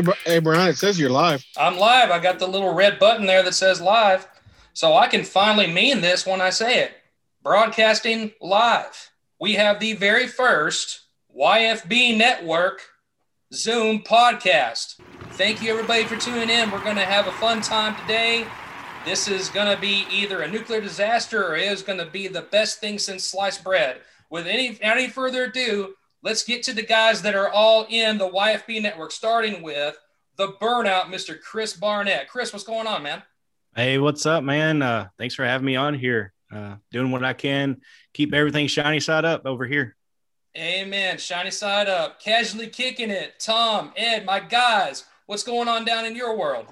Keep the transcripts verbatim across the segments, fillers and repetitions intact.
Br- hey, Brian, it says you're live. I'm live. I got the little red button there that says live. So I can finally mean this when I say it. Broadcasting live. We have the very first Y F B Network Zoom podcast. Thank you, everybody, for tuning in. We're going to have a fun time today. This is going to be either a nuclear disaster or it is going to be the best thing since sliced bread. With any, any further ado, let's get to the guys that are all in the Y F B Network, starting with the burnout, Mister Chris Barnett. Chris, what's going on, man? Hey, what's up, man? Uh, thanks for having me on here. Uh, doing what I can, keep everything shiny side up over here. Amen. Shiny side up. Casually kicking it. Tom, Ed, my guys, what's going on down in your world?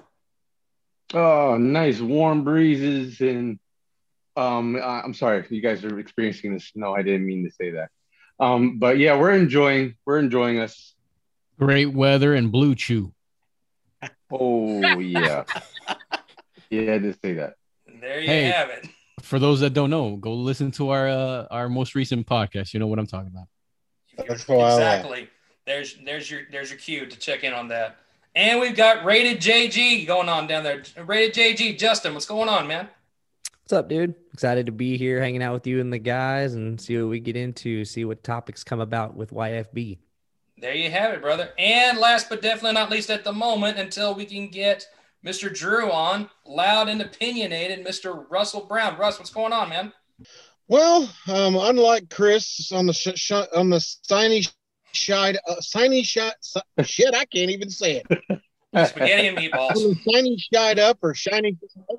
Oh, nice warm breezes. And um, I- I'm sorry if you guys are experiencing this. No, I didn't mean to say that. Um, but yeah, we're enjoying, we're enjoying us. Great weather and Blue Chew. Oh, yeah. Yeah, I did say that. There you Hey. have it. For those that don't know, go listen to our uh, our most recent podcast. You know what I'm talking about. That's why I laugh. Exactly. There's there's your there's your cue to check in on that. And we've got Rated J G going on down there. Rated J G, Justin, what's going on, man? What's up, dude? Excited to be here, hanging out with you and the guys, and see what we get into, see what topics come about with Y F B. There you have it, brother. And last but definitely not least at the moment, until we can get Mister Drew on, loud and opinionated, Mister Russell Brown. Russ, what's going on, man? Well, um, unlike Chris on the sh- sh- on the shiny shide, uh, shiny shot, shit, I can't even say it. Spaghetti and meatballs. On the shiny shide up or shiny,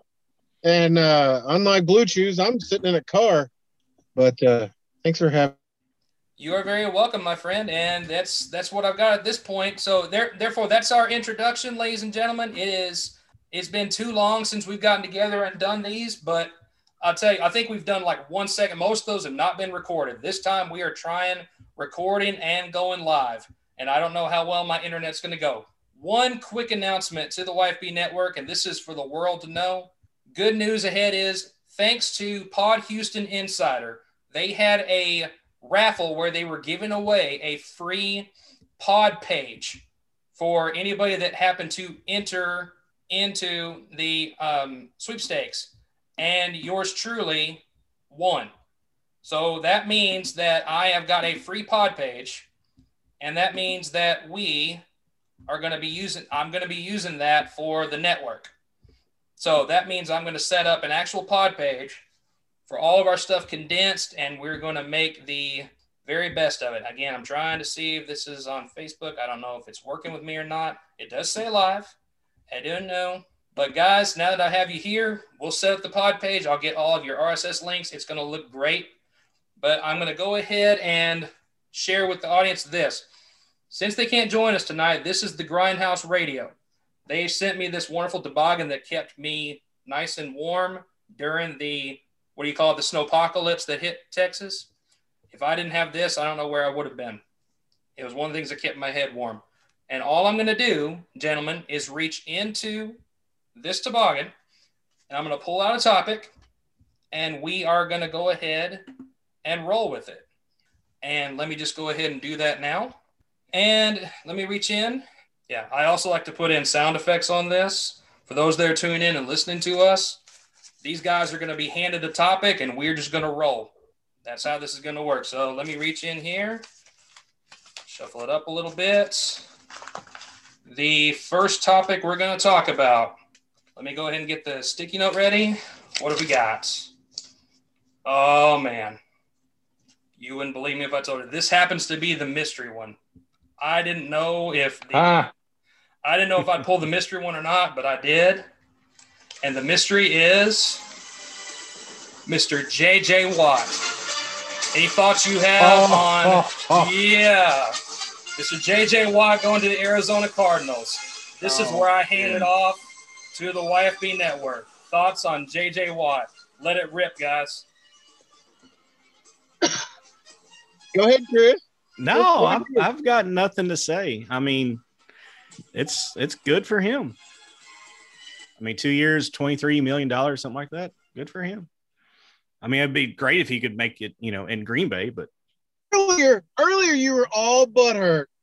and uh, unlike Blue Chews, I'm sitting in a car. But uh, thanks for having. You are very welcome, my friend, and that's that's what I've got at this point. So there, therefore, that's our introduction, ladies and gentlemen. It is it's been too long since we've gotten together and done these, but I'll tell you, I think we've done like one second. Most of those have not been recorded. This time we are trying recording and going live, and I don't know how well my internet's going to go. One quick announcement to the Y F B Network, and this is for the world to know. Good news ahead is thanks to Pod Houston Insider, they had a raffle where they were giving away a free pod page for anybody that happened to enter into the um, sweepstakes, and yours truly won. So that means that I have got a free pod page, and that means that we are going to be using, I'm going to be using that for the network. So that means I'm going to set up an actual pod page for all of our stuff condensed, and we're going to make the very best of it. Again, I'm trying to see if this is on Facebook. I don't know if it's working with me or not. It does say live. I don't know. But guys, now that I have you here, we'll set up the pod page. I'll get all of your R S S links. It's going to look great. But I'm going to go ahead and share with the audience this. Since they can't join us tonight, this is the Grindhouse Radio. They sent me this wonderful toboggan that kept me nice and warm during the, what do you call it, the snowpocalypse that hit Texas. If I didn't have this, I don't know where I would have been. It was one of the things that kept my head warm. And all I'm going to do, gentlemen, is reach into this toboggan, and I'm going to pull out a topic, and we are going to go ahead and roll with it. And let me just go ahead and do that now. And let me reach in. Yeah, I also like to put in sound effects on this. For those that are tuning in and listening to us, these guys are going to be handed a topic, and we're just going to roll. That's how this is going to work. So let me reach in here, shuffle it up a little bit. The first topic we're going to talk about. Let me go ahead and get the sticky note ready. What have we got? Oh, man. You wouldn't believe me if I told you. This happens to be the mystery one. I didn't know if the, Ah. I didn't know if I'd pull the mystery one or not, but I did. And the mystery is Mister J J Watt. Any thoughts you have Oh, on, oh, oh. yeah, Mister J J Watt going to the Arizona Cardinals? This is Oh, where I hand man. it off to the Y F B Network. Thoughts on J J Watt? Let it rip, guys. Go ahead, Chris. No, I've, I've got nothing to say. I mean, it's it's good for him. I mean, two years, twenty-three million dollars, something like that. Good for him. I mean, it'd be great if he could make it, you know, in Green Bay, but Earlier, earlier you were all butthurt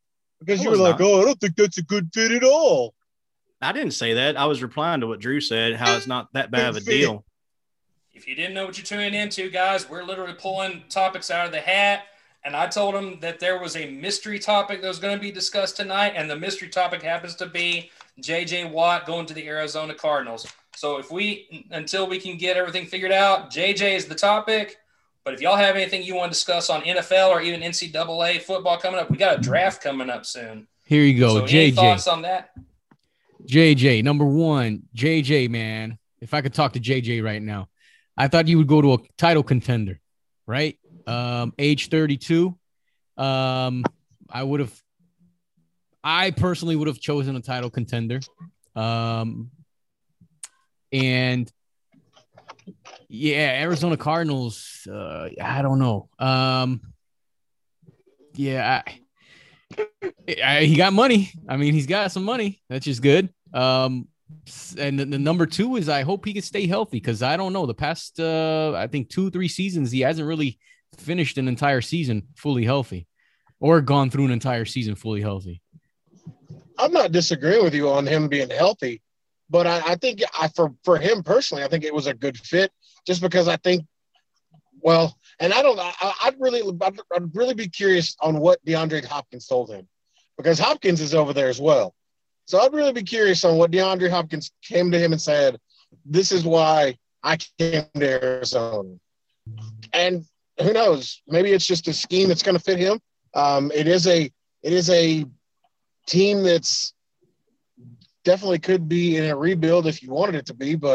Because I you were was like, not. oh, I don't think that's a good fit at all. I didn't say that. I was replying to what Drew said, how it's not that bad of a deal. If you didn't know what you're tuning into, guys, we're literally pulling topics out of the hat. And I told him that there was a mystery topic that was going to be discussed tonight. And the mystery topic happens to be J J Watt going to the Arizona Cardinals. So if we, until we can get everything figured out, J J is the topic. But if y'all have anything you want to discuss on N F L or even N C double A football coming up, we got a draft coming up soon. Here you go, So J J. any thoughts on that? J J, number one, J J, man. If I could talk to J J right now, I thought you would go to a title contender, right? Um, age thirty-two. Um, I would have, I personally would have chosen a title contender. Um, and yeah, Arizona Cardinals. Uh, I don't know. Um, yeah, I, I, he got money. I mean, he's got some money. That's just good. Um, and the, the number two is I hope he can stay healthy because I don't know the past, uh, I think two, three seasons, he hasn't really finished an entire season fully healthy or gone through an entire season fully healthy. I'm not disagreeing with you on him being healthy, but I, I think I, for, for him personally, I think it was a good fit just because I think, well, and I don't, I, I'd really, I'd, I'd really be curious on what DeAndre Hopkins told him because Hopkins is over there as well. So I'd really be curious on what DeAndre Hopkins came to him and said, this is why I came to Arizona. And who knows, maybe it's just a scheme that's going to fit him. Um, it is a, it is a team that's definitely could be in a rebuild if you wanted it to be, but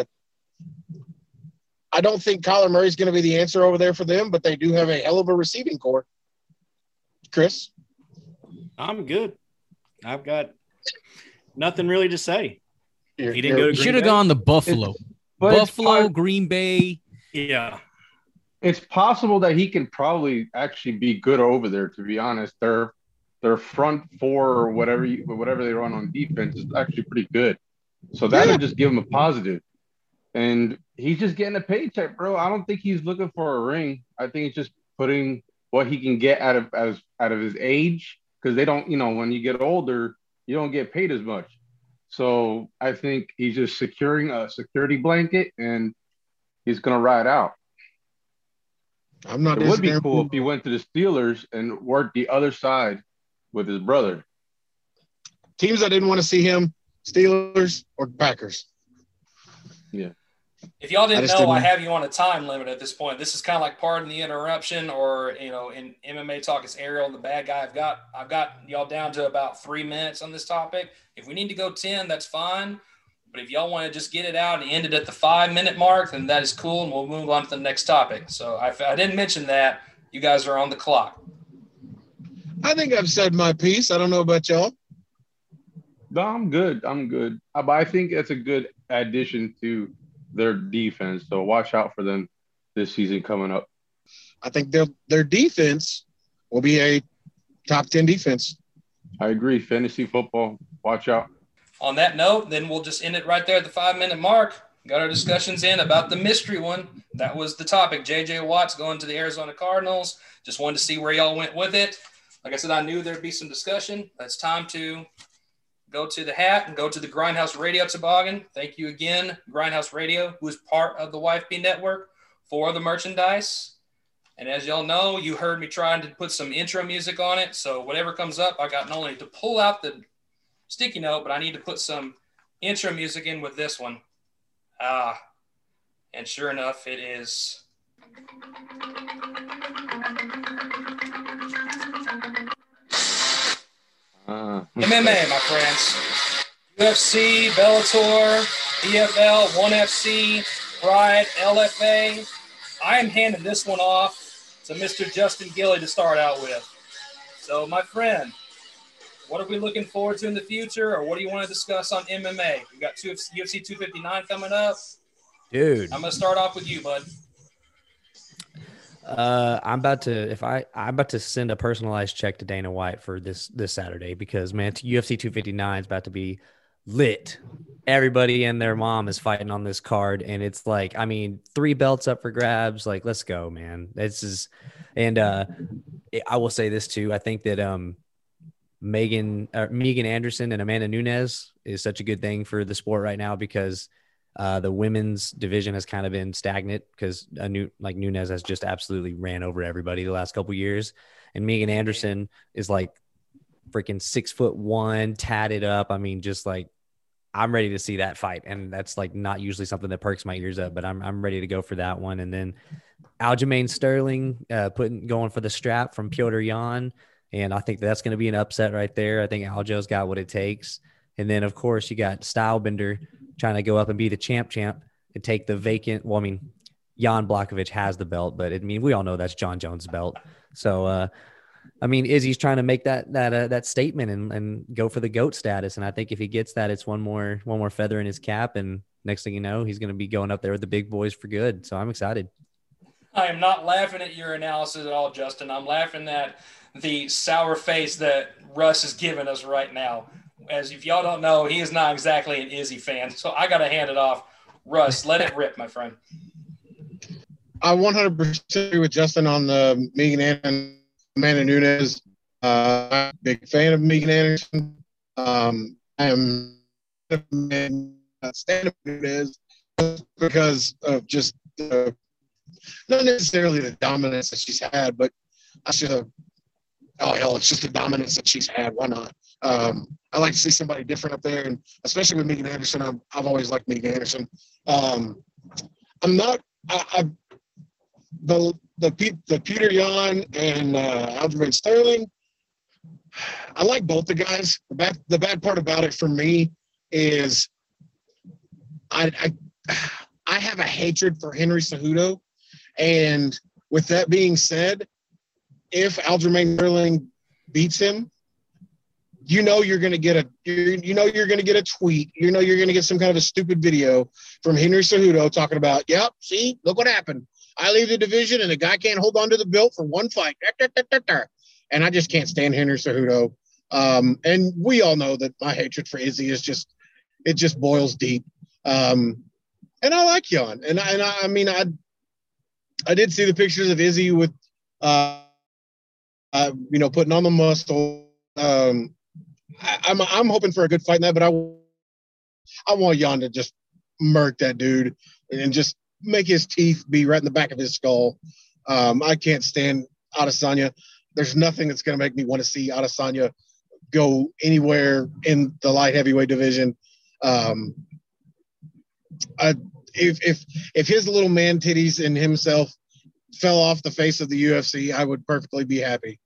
I don't think Kyler Murray is going to be the answer over there for them, but they do have a hell of a receiving core. Chris? I'm good. I've got nothing really to say. You're, He didn't go to He Green should have Bay? gone to Buffalo. But it's Buffalo, po- Green Bay. Yeah. it's possible that he can probably actually be good over there. To be honest, their their front four or whatever you, whatever they run on defense is actually pretty good. So that Yeah. would just give him a positive. And he's just getting a paycheck, bro. I don't think he's looking for a ring. I think he's just putting what he can get out of as out of his age because they don't, you know, when you get older, you don't get paid as much. So I think he's just securing a security blanket and he's gonna ride out. I'm not It would be disagreeing cool with if he went to the Steelers and worked the other side with his brother. teams that didn't want to see him, Steelers or Packers. Yeah. If y'all I didn't just know, I didn't- have you on a time limit at this point. This is kind of like pardon the interruption, or you know, in M M A talk, it's Ariel the bad guy. I've got I've got y'all down to about three minutes on this topic. If we need to go ten, that's fine. But if y'all want to just get it out and end it at the five minute mark, then that is cool, and we'll move on to the next topic. So I, I didn't mention that. You guys are on the clock. I think I've said my piece. I don't know about y'all. No, I'm good. I'm good. Uh, But I think that's a good addition to their defense. So watch out for them this season coming up. I think their their defense will be a top ten defense. I agree. Fantasy football. Watch out. On that note, then we'll just end it right there at the five minute mark. Got our discussions in about the mystery one. That was the topic. J J Watt's going to the Arizona Cardinals. Just wanted to see where y'all went with it. Like I said, I knew there'd be some discussion. It's time to go to the hat and go to the Grindhouse Radio toboggan. Thank you again, Grindhouse Radio, who is part of the Y F B network, for the merchandise. And as y'all know, you heard me trying to put some intro music on it. So whatever comes up, I got not only to pull out the sticky note, but I need to put some intro music in with this one. Ah, and sure enough, it is. Uh, M M A, my friends. U F C, Bellator, E F L, ONE F C, Pride, L F A. I am handing this one off to Mister Justin Gilly to start out with. So, my friend, what are we looking forward to in the future, or what do you want to discuss on M M A? We got U F C two fifty-nine coming up. Dude. I'm going to start off with you, bud. Uh, I'm about to if I I'm about to send a personalized check to Dana White for this this Saturday because man, U F C two fifty-nine is about to be lit. Everybody and their mom is fighting on this card, and it's like I mean, three belts up for grabs. Like, let's go, man. This is, and uh, I will say this too. I think that um, Megan uh, Megan Anderson and Amanda Nunes is such a good thing for the sport right now because uh, the women's division has kind of been stagnant because a new like Nunes has just absolutely ran over everybody the last couple of years, and Megan Anderson is like freaking six foot one, tatted up. I mean, just like I'm ready to see that fight, and that's like not usually something that perks my ears up, but I'm I'm ready to go for that one. And then Aljamain Sterling uh, putting going for the strap from Piotr Jan. And I think that's going to be an upset right there. I think Aljo's got what it takes. And then, of course, you got Stylebender trying to go up and be the champ champ and take the vacant. Well, I mean, Jan Blachowicz has the belt, but I mean, we all know that's John Jones' belt. So, uh, I mean, Izzy's trying to make that that uh, that statement and, and go for the GOAT status. And I think if he gets that, it's one more one more feather in his cap. And next thing you know, he's going to be going up there with the big boys for good. So I'm excited. I am not laughing at your analysis at all, Justin. I'm laughing at the sour face that Russ is giving us right now. As if y'all don't know, he is not exactly an Izzy fan. So I got to hand it off. Russ, let it rip, my friend. I one hundred percent agree with Justin on the Megan and Amanda Nunes. Uh, I'm a big fan of Megan Anderson. Um, I am a stand-up Nunes because of just the, not necessarily the dominance that she's had, but I should have Oh, hell, it's just the dominance that she's had. Why not? Um, I like to see somebody different up there, and especially with Megan Anderson. I've, I've always liked Megan Anderson. Um, I'm not I, – I, the the the Peter Yan and uh, Aljamain Sterling, I like both the guys. The bad, the bad part about it for me is I, I, I have a hatred for Henry Cejudo, and with that being said, if Aljamain Sterling beats him, you know you're going to get a you you know you're going to get a tweet. You know you're going to get some kind of a stupid video from Henry Cejudo talking about, yep, see, look what happened. I leave the division and the guy can't hold on to the belt for one fight. And I just can't stand Henry Cejudo. Um, and we all know that my hatred for Izzy is just it just boils deep. Um, and I like Jan. And I, and I, I mean I I did see the pictures of Izzy with uh Uh, you know, putting on the muscle. Um, I, I'm I'm hoping for a good fight in that, but I I want Jan to just murk that dude and just make his teeth be right in the back of his skull. Um, I can't stand Adesanya. There's nothing that's going to make me want to see Adesanya go anywhere in the light heavyweight division. Um, I, if if if his little man titties and himself fell off the face of the U F C, I would perfectly be happy.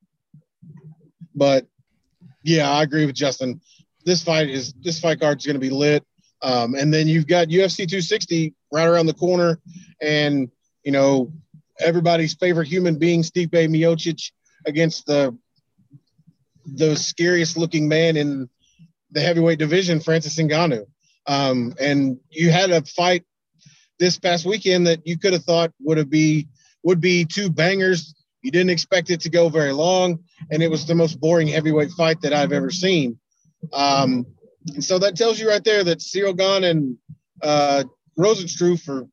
But yeah, I agree with Justin. This fight is this fight card is going to be lit. Um, and then you've got U F C two sixty right around the corner, and you know everybody's favorite human being, Stipe Miocic, against the the scariest looking man in the heavyweight division, Francis Ngannou. Um, and you had a fight this past weekend that you could have thought would have be would be two bangers. You didn't expect it to go very long, and it was the most boring heavyweight fight that I've ever seen. Um, and so that tells you right there that Ciryl Gane and uh, Rosenstruck are,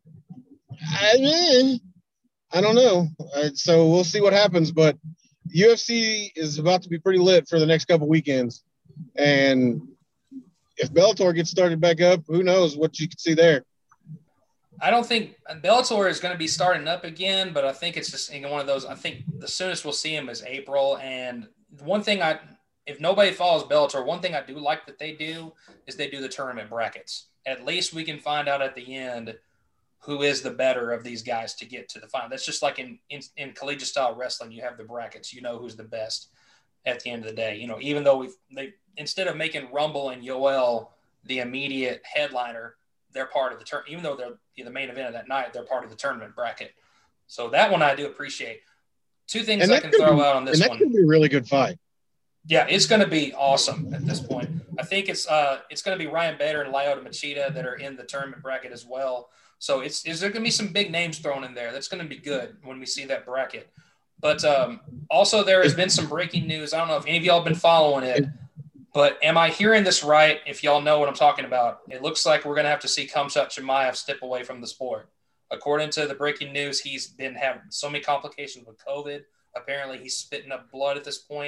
I, I don't know. Uh, so we'll see what happens, but U F C is about to be pretty lit for the next couple weekends. And if Bellator gets started back up, who knows what you could see there. I don't think Bellator is going to be starting up again, but I think it's just you know, one of those. I think the soonest we'll see him is April. And one thing I, if nobody follows Bellator, one thing I do like that they do is they do the tournament brackets. At least we can find out at the end who is the better of these guys to get to the final. That's just like in, in, in collegiate style wrestling, you have the brackets. You know who's the best at the end of the day. You know, even though we've they instead of making Rumble and Yoel the immediate headliner, they're part of the turn. Even though they're the main event of that night, they're part of the tournament bracket. So that one I do appreciate. Two things I can throw be, out on this and that one. That could be a really good fight. Yeah, it's going to be awesome at this point. I think it's uh it's going to be Ryan Bader and Lyoto Machida that are in the tournament bracket as well. So it's is there going to be some big names thrown in there? That's going to be good when we see that bracket. But um, also there has been some breaking news. I don't know if any of y'all have been following it, but am I hearing this right? If y'all know what I'm talking about, it looks like we're going to have to see Khamzat Chimaev step away from the sport. According to the breaking news, he's been having so many complications with COVID. Apparently he's spitting up blood at this point.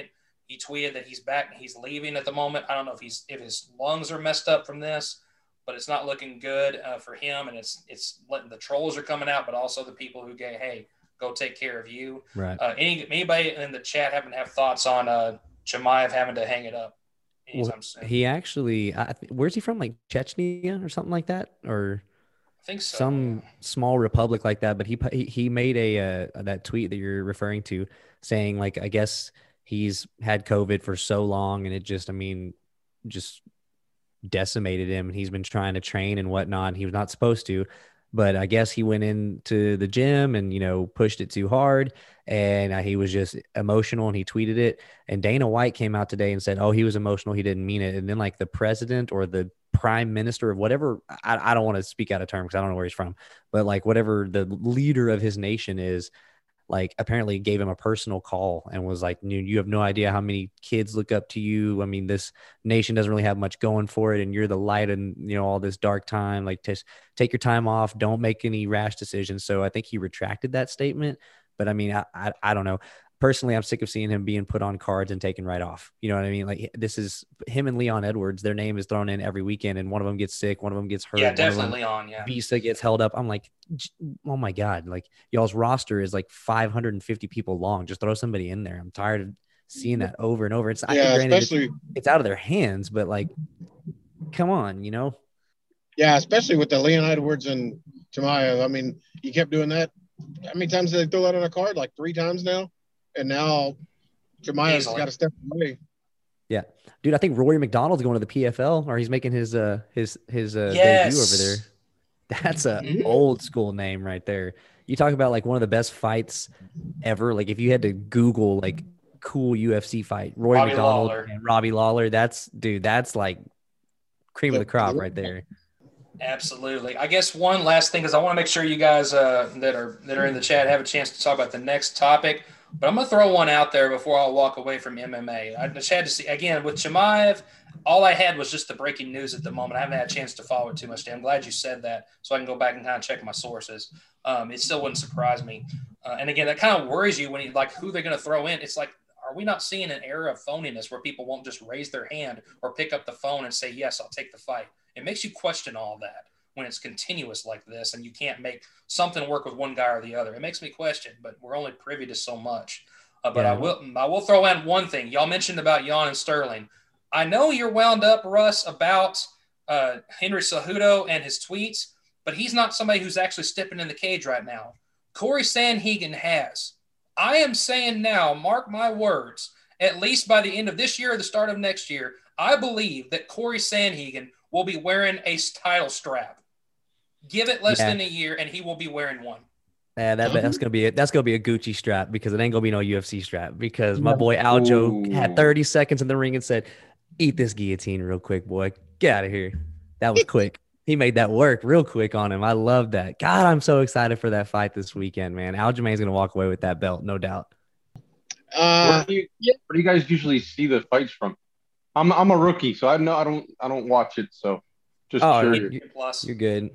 He tweeted that he's back. He's leaving at the moment. I don't know if he's if his lungs are messed up from this, but it's not looking good uh, for him. And it's it's letting the trolls are coming out, but also the people who get, hey, go take care of you. Right. Uh, any anybody in the chat happen to have thoughts on uh, Chimaev having to hang it up anytime Well, soon? he actually, I, th- where's he from? Like Chechnya or something like that, or I think so. some small republic like that. But he he, he made a uh, that tweet that you're referring to, saying like, I guess he's had COVID for so long, and it just, I mean, just decimated him, and he's been trying to train and whatnot. And he was not supposed to, but I guess he went into the gym and, you know, pushed it too hard, and uh, he was just emotional, and he tweeted it. And Dana White came out today and said, oh, he was emotional, he didn't mean it. And then like the president or the prime minister of whatever, I, I don't want to speak out of term because I don't know where he's from, but like whatever the leader of his nation is, like apparently gave him a personal call and was like, you, you have no idea how many kids look up to you. I mean, this nation doesn't really have much going for it, and you're the light in, you know, all this dark time. Like, just take your time off. Don't make any rash decisions. So I think he retracted that statement. But I mean, I, I, I don't know. Personally, I'm sick of seeing him being put on cards and taken right off. You know what I mean? Like, this is him and Leon Edwards. Their name is thrown in every weekend, and one of them gets sick, one of them gets hurt. Yeah, one of them- definitely Leon. Yeah. Visa gets held up. I'm like, j- oh my God, like y'all's roster is like five hundred fifty people long. Just throw somebody in there. I'm tired of seeing that over and over. It's I Yeah, think granted, especially it's, it's out of their hands, but like, come on, you know? yeah, especially with the Leon Edwards and Chimaev. I mean, you kept doing that. How many times did they throw that on a card? Like three times now, and now Chimaev's Easily. got to step away. Yeah, dude, I think Rory McDonald's going to the P F L, or he's making his uh his his uh, Yes. debut over there. That's a Mhm. old school name right there. You talk about like one of the best fights ever. Like if you had to Google like cool U F C fight, Rory Robbie McDonald Lawler. and Robbie Lawler. That's dude. That's like cream of the The- crop right there. Absolutely. I guess one last thing is I want to make sure you guys uh, that are that are in the chat have a chance to talk about the next topic. But I'm gonna throw one out there before I walk away from M M A. I just had to see again with Chimaev. All I had was just the breaking news at the moment. I haven't had a chance to follow it too much. I'm glad you said that, so I can go back and kind of check my sources. Um, it still wouldn't surprise me. Uh, and again, that kind of worries you when you like who they're going to throw in. It's like, are we not seeing an era of phoniness where people won't just raise their hand or pick up the phone and say, yes, I'll take the fight? It makes you question all that when it's continuous like this and you can't make something work with one guy or the other. It makes me question, but we're only privy to so much. Uh, but Yeah. I will I will throw in one thing. Y'all mentioned about Jan and Sterling. I know you're wound up, Russ, about uh, Henry Cejudo and his tweets, but he's not somebody who's actually stepping in the cage right now. Corey Sandhagen has. I am saying now, mark my words, at least by the end of this year or the start of next year, I believe that Corey Sandhagen will be wearing a title strap. Give it less Yeah. than a year, and he will be wearing one. Yeah, that, that's gonna be a, that's gonna be a Gucci strap because it ain't gonna be no U F C strap because my Yeah. boy Aljo Ooh. had thirty seconds in the ring and said, "Eat this guillotine real quick, boy. Get out of here." That was quick. He made that work real quick on him. I love that. God, I'm so excited for that fight this weekend, man. Aljamain's gonna walk away with that belt, no doubt. Where Uh, do, you, where do you guys usually see the fights from? I'm I'm a rookie, so I know I don't I don't watch it. So just Oh, curious. you- Plus, You're good.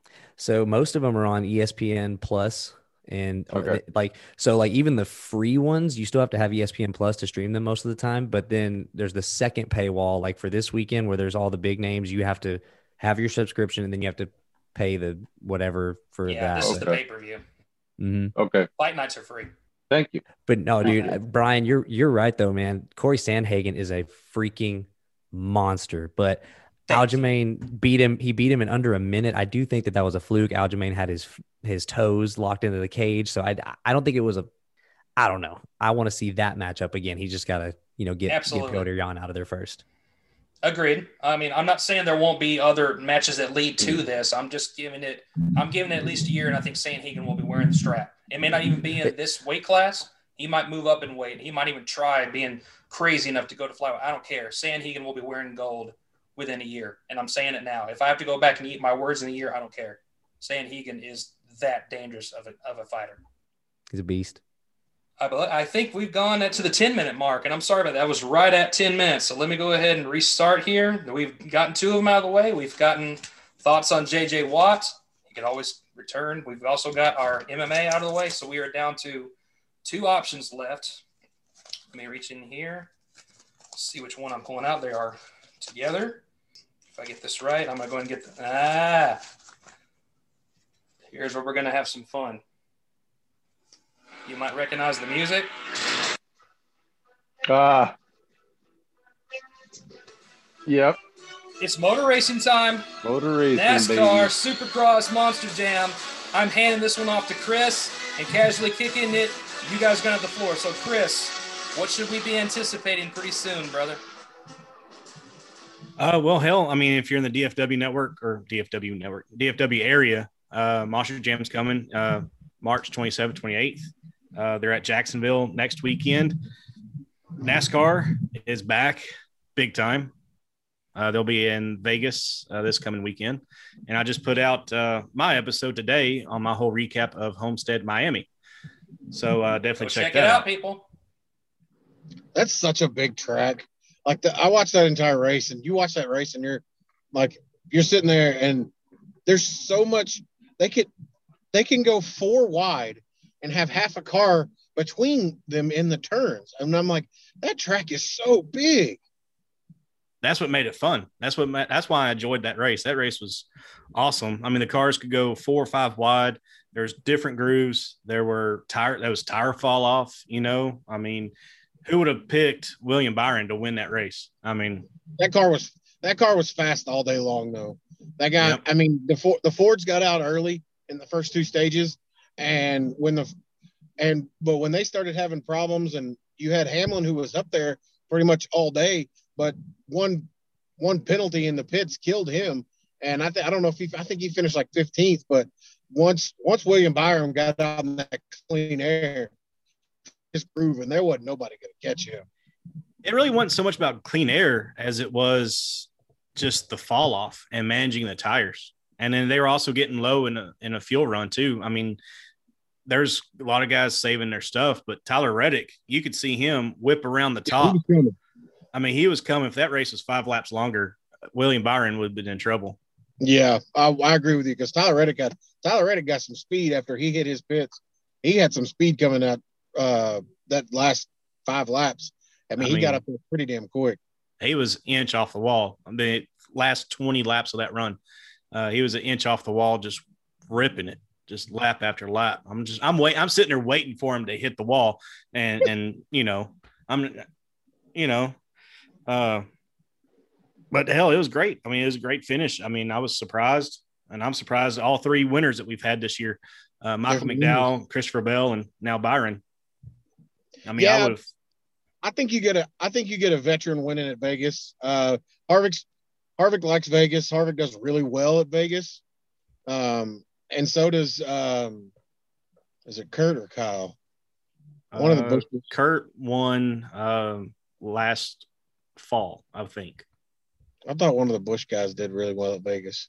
So most of them are on E S P N Plus, and or Okay. they- like so like even the free ones, you still have to have E S P N Plus to stream them most of the time. But then there's the second paywall, like for this weekend, where there's all the big names. You have to have your subscription, and then you have to pay the whatever for yeah, that. this is the Okay. pay-per-view. hmm Okay, Fight nights are free. thank you. But no, dude, Okay. uh, Brian, you're you're right though, man. Corey Sandhagen is a freaking monster, but Thank you. Aljamain beat him. He beat him in under a minute. I do think that that was a fluke. Aljamain had his his toes locked into the cage, so I I don't think it was a. I don't know. I want to see that matchup again. He just got to you know get get Absolutely. Petr Yan out of there first. Agreed. I mean, I'm not saying there won't be other matches that lead to this. I'm just giving it. I'm giving it at least a year, and I think Sandhagen will be wearing the strap. It may not even be in this weight class. He might move up in weight. He might even try being crazy enough to go to flyweight. I don't care. Sandhagen will be wearing gold within a year, and I'm saying it now. If I have to go back and eat my words in a year, I don't care. Sandhagen is that dangerous of a of a fighter. He's a beast. I, bel- I think we've gone to the ten minute mark, and I'm sorry about that. I was right at ten minutes. So let me go ahead and restart here. We've gotten two of them out of the way. We've gotten thoughts on J J Watt. You can always return. We've also got our M M A out of the way. So we are down to two options left. Let me reach in here. see which one I'm pulling out. They are together. If I get this right, I'm going to go ahead and get the, ah, here's where we're going to have some fun. You might recognize the music. Ah. Yep. It's motor racing time. Motor racing, NASCAR, baby. Supercross, Monster Jam. I'm handing this one off to Chris and casually kicking it. You guys are going to have the floor. So, Chris, what should we be anticipating pretty soon, brother? Uh, well, hell, I mean, if you're in the D F W network or D F W network, D F W area, uh, Monster Jam's coming uh, March twenty-seventh, twenty-eighth. Uh, they're at Jacksonville next weekend. NASCAR is back big time. Uh, they'll be in Vegas uh, this coming weekend. And I just put out uh, my episode today on my whole recap of Homestead, Miami. So uh, definitely Go check, check that it out, out. people. That's such a big track. Like the, I watched that entire race, and you watch that race, and you're like, you're sitting there, and there's so much they could, they can go four wide and have half a car between them in the turns. And I'm like, that track is so big. That's what made it fun. That's what, that's why I enjoyed that race. That race was awesome. I mean, the cars could go four or five wide. There's different grooves. There were tire, there was tire fall off, you know, I mean, who would have picked William Byron to win that race? I mean, that car was, that car was fast all day long though. That guy, yep. I mean, the Ford, the Fords got out early in the first two stages. And when the, and, but when they started having problems, and you had Hamlin who was up there pretty much all day, but one one penalty in the pits killed him. And I think I don't know if he I think he finished like fifteenth, but once once William Byron got out in that clean air, it's proven there wasn't nobody gonna catch him. It really wasn't so much about clean air as it was just the fall off and managing the tires. And then they were also getting low in a in a fuel run too. I mean, there's a lot of guys saving their stuff, but Tyler Reddick, you could see him whip around the top. I mean, he was coming. If that race was five laps longer, William Byron would have been in trouble. Yeah, I, I agree with you, because Tyler Reddick got Tyler Reddick got some speed after he hit his pits. He had some speed coming out uh, that last five laps. I mean, I he mean, got up there pretty damn quick. He was inch off the wall. I mean, last twenty laps of that run, uh, he was an inch off the wall, just ripping it, just lap after lap. I'm just, I'm wait, I'm sitting there waiting for him to hit the wall, and and you know, I'm, you know. Uh, but hell, it was great. I mean, it was a great finish. I mean, I was surprised, and I'm surprised all three winners that we've had this year, uh, Michael There's McDowell, news. Christopher Bell, and now Byron. I mean, yeah, I would have. I think you get a. I think you get a veteran winning at Vegas. Uh, Harvick's Harvick likes Vegas. Harvick does really well at Vegas, um, and so does. Um, is it Kurt or Kyle? One uh, of the Bushes. Kurt won um, last fall, I think. I thought one of the Bush guys did really well at Vegas.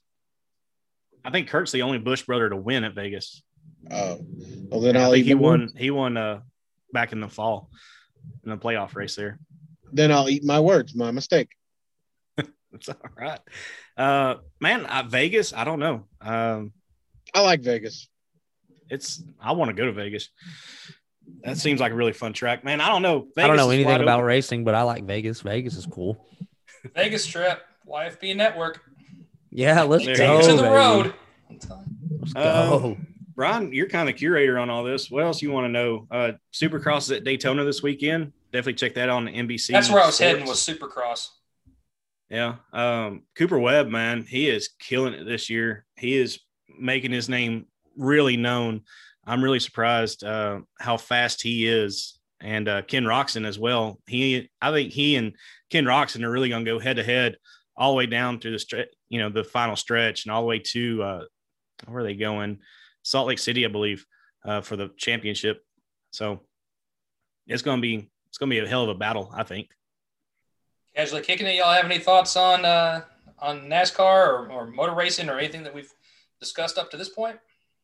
I think Kurt's the only Bush brother to win at Vegas. Oh, well then I I'll think eat he won. He won uh, back in the fall in the playoff race there. Then I'll eat my words. My mistake. That's all right, uh, man. I, Vegas. I don't know. Um, I like Vegas. It's. I want to go to Vegas. That seems like a really fun track, man. I don't know. Vegas I don't know anything about open. racing, but I like Vegas. Vegas is cool. Vegas trip, Y F B Network. Yeah, let's There go Take it to the baby. road. Let's go. Uh, Brian, you're kind of curator on all this. What else you want to know? Uh, Supercross is at Daytona this weekend. Definitely check that out on N B C. That's where I was Sports. heading was Supercross. Yeah. Um, Cooper Webb, man, he is killing it this year. He is making his name really known. I'm really surprised uh, how fast he is. And uh, Ken Roxon as well. He, I think he and Ken Roxon are really going to go head to head all the way down through the stretch, you know, the final stretch, and all the way to uh, where are they going? Salt Lake City, I believe, uh, for the championship. So it's going to be, it's going to be a hell of a battle, I think. Casually kicking it. Y'all have any thoughts on uh, on NASCAR or, or motor racing or anything that we've discussed up to this point?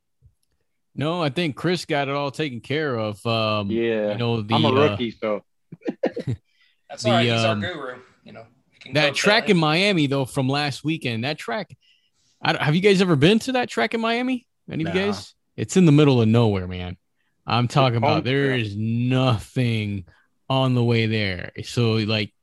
No, I think Chris got it all taken care of. Um, Yeah, you know, the, I'm a uh, rookie, so That's The, all right. He's um, our guru. You know, we can that coach track that in Miami, though, from last weekend, that track, I don't- have you guys ever been to that track in Miami? Any of you No. guys? It's in the middle of nowhere, man. I'm talking home about there track. is nothing on the way there. So, like,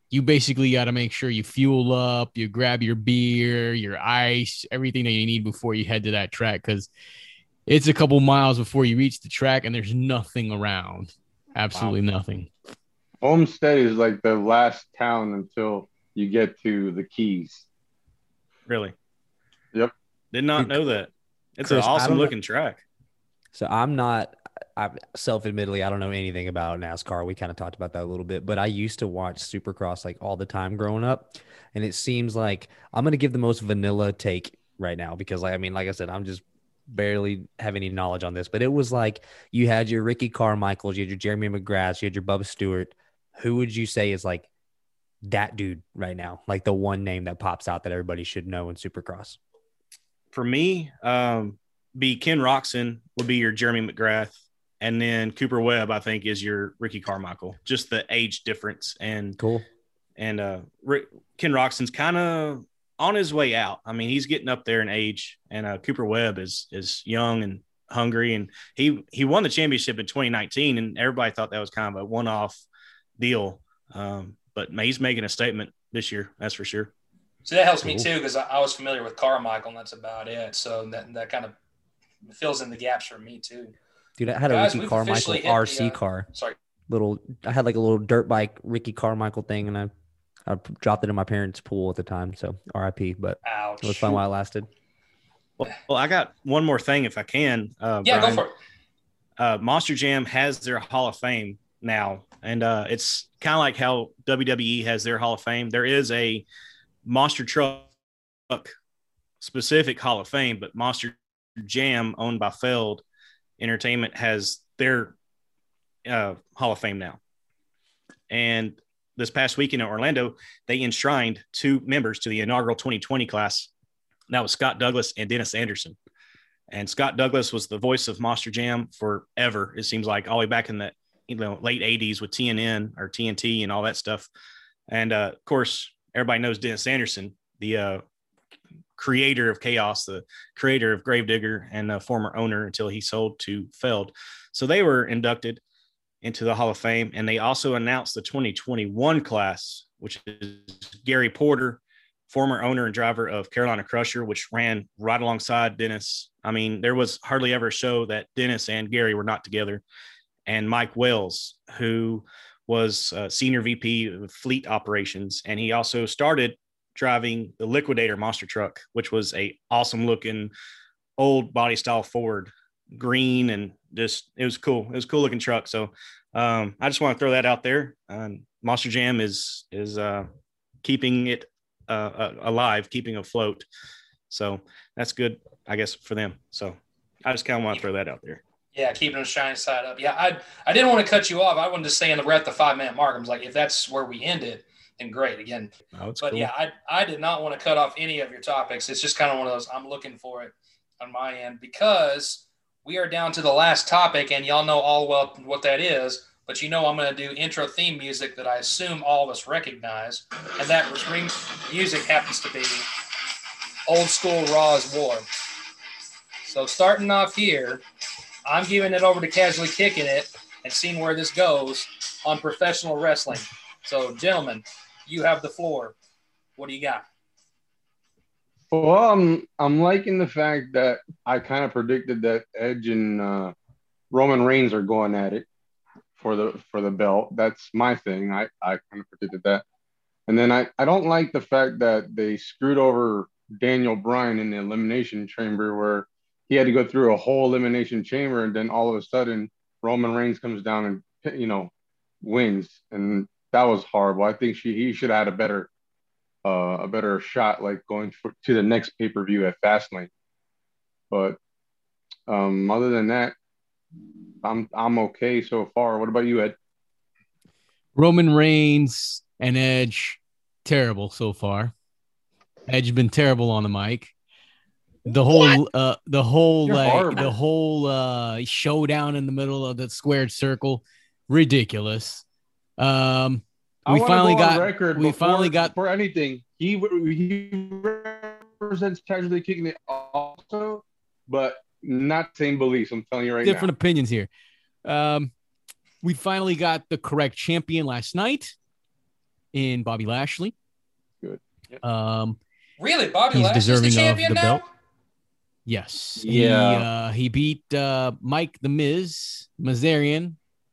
you basically got to make sure you fuel up, you grab your beer, your ice, everything that you need before you head to that track, because it's a couple miles before you reach the track and there's nothing around. Absolutely wow. nothing. Homestead is like the last town until you get to the Keys. Really? Yep. Did not know that. It's Chris, an awesome looking track. So I'm not, I self-admittedly, I don't know anything about NASCAR. We kind of talked about that a little bit, but I used to watch Supercross like all the time growing up. And it seems like I'm going to give the most vanilla take right now because like, I mean, like I said, I'm just barely have any knowledge on this, but it was like you had your Ricky Carmichaels, you had your Jeremy McGrath, you had your Bubba Stewart. Who would you say is like that dude right now? Like the one name that pops out that everybody should know in Supercross? For me, um, be Ken Roczen would be your Jeremy McGrath. And then Cooper Webb, I think, is your Ricky Carmichael. Just the age difference. And cool. And uh, Rick, Ken Roxon's kind of on his way out. I mean, he's getting up there in age. And uh, Cooper Webb is is young and hungry. And he, he won the championship in twenty nineteen. And everybody thought that was kind of a one-off deal. Um, but he's making a statement this year. That's for sure. So that helps cool. me, too, because I, I was familiar with Carmichael, and that's about it. So that, that kind of fills in the gaps for me, too. Dude, I had Guys, a Ricky Carmichael R C the, uh, car. Sorry. Little, I had like a little dirt bike Ricky Carmichael thing, and I, I dropped it in my parents' pool at the time. So R I P. But Ouch. It was fun while it lasted. Well, well, I got one more thing if I can. Uh, yeah, Brian. go for it. Uh, Monster Jam has their Hall of Fame now, and uh, it's kind of like how W W E has their Hall of Fame. There is a Monster Truck specific Hall of Fame, but Monster Jam, owned by Feld Entertainment, has their uh, Hall of Fame now. And this past weekend in Orlando, they enshrined two members to the inaugural twenty twenty class. That was Scott Douglas and Dennis Anderson. And Scott Douglas was the voice of Monster Jam forever. It seems like all the way back in the you know late eighties with T N N or T N T and all that stuff. And uh, of course, everybody knows Dennis Anderson, the uh, creator of Chaos, the creator of Gravedigger, and a former owner until he sold to Feld. So they were inducted into the Hall of Fame. And they also announced the twenty twenty-one class, which is Gary Porter, former owner and driver of Carolina Crusher, which ran right alongside Dennis. I mean, there was hardly ever a show that Dennis and Gary were not together. And Mike Wells, who was uh, senior V P of fleet operations. And he also started driving the Liquidator monster truck, which was a awesome looking old body style Ford, green, and just, it was cool. It was a cool looking truck. So um, I just want to throw that out there. Um, Monster Jam is, is uh, keeping it uh, uh, alive, keeping afloat. So that's good, I guess, for them. So I just kind of want to throw that out there. Yeah, keeping them shining side up. Yeah, I I didn't want to cut you off. I wanted to say, and we're at the five minute mark. I was like, if that's where we ended, then great. Again, oh, but cool. yeah, I I did not want to cut off any of your topics. It's just kind of one of those. I'm looking for it on my end because we are down to the last topic, and y'all know all well what that is. But you know, I'm going to do intro theme music that I assume all of us recognize, and that ring music happens to be Old School Raw as War. So starting off here, I'm giving it over to Casually Kicking It and seeing where this goes on professional wrestling. So, gentlemen, you have the floor. What do you got? Well, I'm I'm liking the fact that I kind of predicted that Edge and uh, Roman Reigns are going at it for the for the belt. That's my thing. I, I kind of predicted that. And then I, I don't like the fact that they screwed over Daniel Bryan in the Elimination Chamber where he had to go through a whole Elimination Chamber, and then all of a sudden Roman Reigns comes down and, you know, wins. And that was horrible. I think she he should have had a better uh, a better shot, like going for, to the next pay-per-view at Fastlane. But um, other than that, I'm I'm okay so far. What about you, Ed? Roman Reigns and Edge, terrible so far. Edge has been terrible on the mic. The whole, uh, the whole, You're like, horrible. the whole uh, showdown in the middle of the squared circle, ridiculous. Um, I we wanna finally go on got, record we before, finally got for anything. He he represents Casually Kicking It also, but not same beliefs. I'm telling you right different now. opinions here. Um, we finally got the correct champion last night in Bobby Lashley. Good. Yep. Um, really, Bobby he's Lashley's deserving the champion of the now? belt. Yes. Yeah. He, uh, he beat uh, Mike the Miz, Mazarian,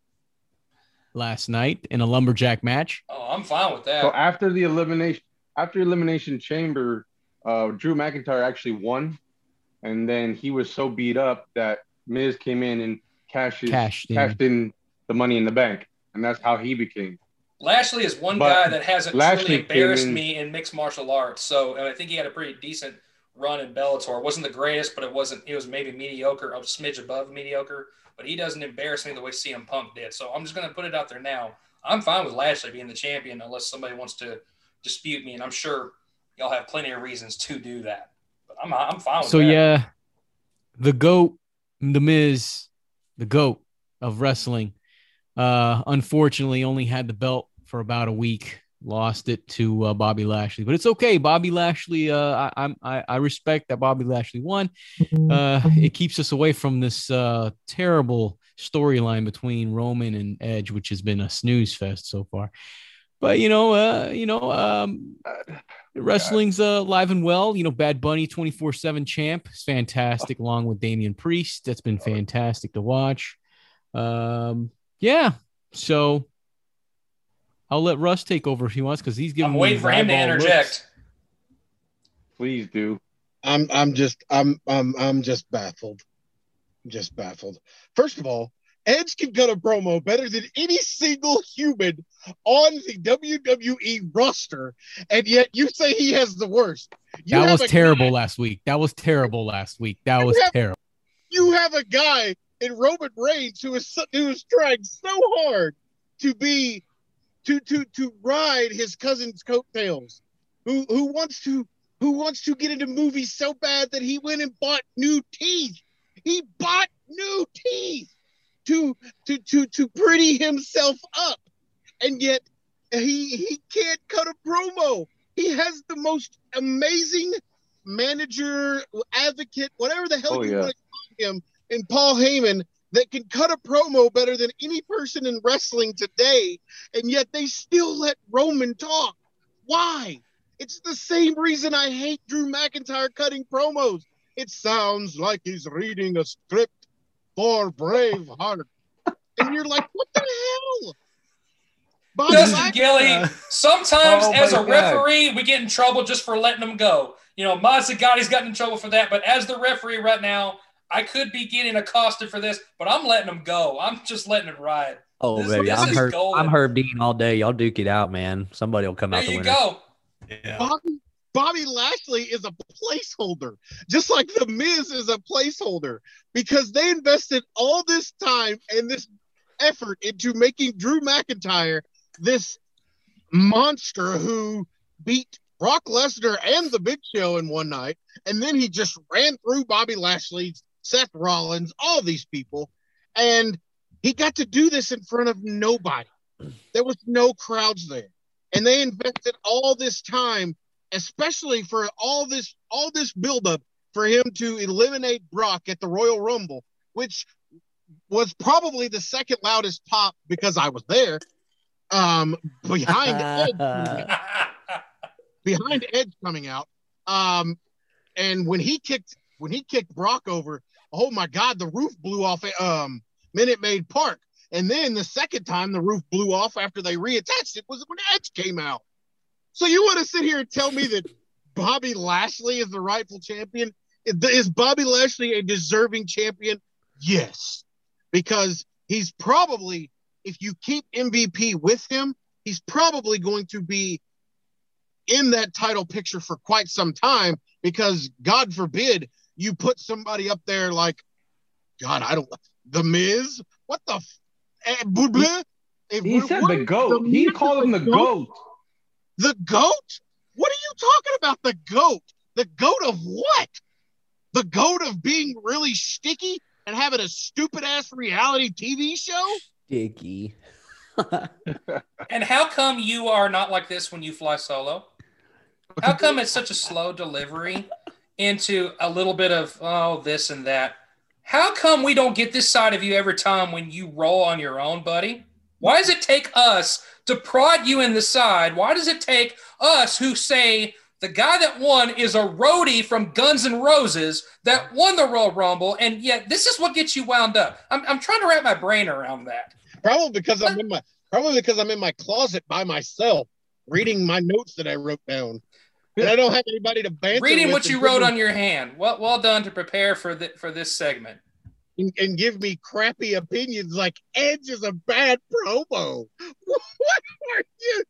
last night in a lumberjack match. Oh, I'm fine with that. So after the elimination, after elimination chamber, uh, Drew McIntyre actually won, and then he was so beat up that Miz came in and cashed his, Cashed in. cashed in the Money in the Bank, and that's how he became. Lashley is one But guy that hasn't Lashley truly embarrassed came in- me in mixed martial arts. So and I think he had a pretty decent run in Bellator. It wasn't the greatest, but it wasn't. It was maybe mediocre, a smidge above mediocre. But he doesn't embarrass me the way C M Punk did. So I'm just going to put it out there now. I'm fine with Lashley being the champion unless somebody wants to dispute me, and I'm sure y'all have plenty of reasons to do that. But I'm I'm fine with So that. yeah, the GOAT, the Miz, the GOAT of wrestling, uh, unfortunately only had the belt for about a week. Lost it to uh, Bobby Lashley, but it's okay. Bobby Lashley, uh, I, I I respect that Bobby Lashley won. Uh, it keeps us away from this uh, terrible storyline between Roman and Edge, which has been a snooze fest so far. But you know, uh, you know, um, wrestling's uh, alive and well. You know, Bad Bunny twenty-four seven champ is fantastic, along with Damian Priest. That's been fantastic to watch. Um, yeah, so I'll let Russ take over if he wants because he's giving. I'm me waiting for him to eyeball interject. looks. Please do. I'm I'm just I'm I'm I'm just baffled. Just baffled. First of all, Edge can cut a promo better than any single human on the W W E roster, and yet you say he has the worst. You That have was a terrible guy- last week. That was terrible last week. That You was have- terrible. You have a guy in Roman Reigns who is so- who is trying so hard to be to to to ride his cousin's coattails, who who wants to who wants to get into movies so bad that he went and bought new teeth. He bought new teeth to to to to pretty himself up, and yet he he can't cut a promo. He has the most amazing manager, advocate, whatever the hell Oh, you yeah. want to call him, in Paul Heyman that can cut a promo better than any person in wrestling today, and yet they still let Roman talk. Why? It's the same reason I hate Drew McIntyre cutting promos. It sounds like he's reading a script for Braveheart. And you're like, what the hell? Bobby Dustin Lashley- Gilly, Uh, sometimes oh as my a God. referee, we get in trouble just for letting them go. You know, Mazzagati's gotten in trouble for that, but as the referee right now, I could be getting accosted for this, but I'm letting them go. I'm just letting it ride. Oh, This- baby. this I'm is Herb, golden. I'm Herb Dean all day. Y'all duke it out, man. Somebody will come There out the you winner. go. Yeah. Bobby, Bobby Lashley is a placeholder, just like The Miz is a placeholder, because they invested all this time and this effort into making Drew McIntyre this monster who beat Brock Lesnar and The Big Show in one night, and then he just ran through Bobby Lashley, Seth Rollins, all these people, and he got to do this in front of nobody. There was no crowds there. And they invested all this time, especially for all this all this buildup for him to eliminate Brock at the Royal Rumble, which was probably the second loudest pop because I was there. Um, behind Edge, behind Edge coming out. Um, and when he kicked when he kicked Brock over, oh my God, the roof blew off at um, Minute Maid Park. And then the second time the roof blew off after they reattached it was when Edge came out. So you want to sit here and tell me that Bobby Lashley is the rightful champion? Is is Bobby Lashley a deserving champion? Yes, because he's probably, if you keep M V P with him, he's probably going to be in that title picture for quite some time, because God forbid you put somebody up there like, God, I don't, The Miz? What the f- eh, blah, blah. If He we're- said what the is goat. The He Miz called him the goat. The goat? What are you talking about? The goat? The goat of what? The goat of being really sticky and having a stupid ass reality T V show? Dicky. And how come you are not like this when you fly solo? How come it's such a slow delivery into a little bit of, oh, this and that? How come we don't get this side of you every time when you roll on your own, buddy? Why does it take us to prod you in the side? Why does it take us who say the guy that won is a roadie from Guns N' Roses that won the Royal Rumble, and yet this is what gets you wound up? I'm, I'm trying to wrap my brain around that. Probably because I'm in my probably because I'm in my closet by myself, reading my notes that I wrote down, and I don't have anybody to banter Reading with what you and wrote give on me- your hand. Well, well done to prepare for the, for this segment. and, and give me crappy opinions like Edge is a bad promo. What are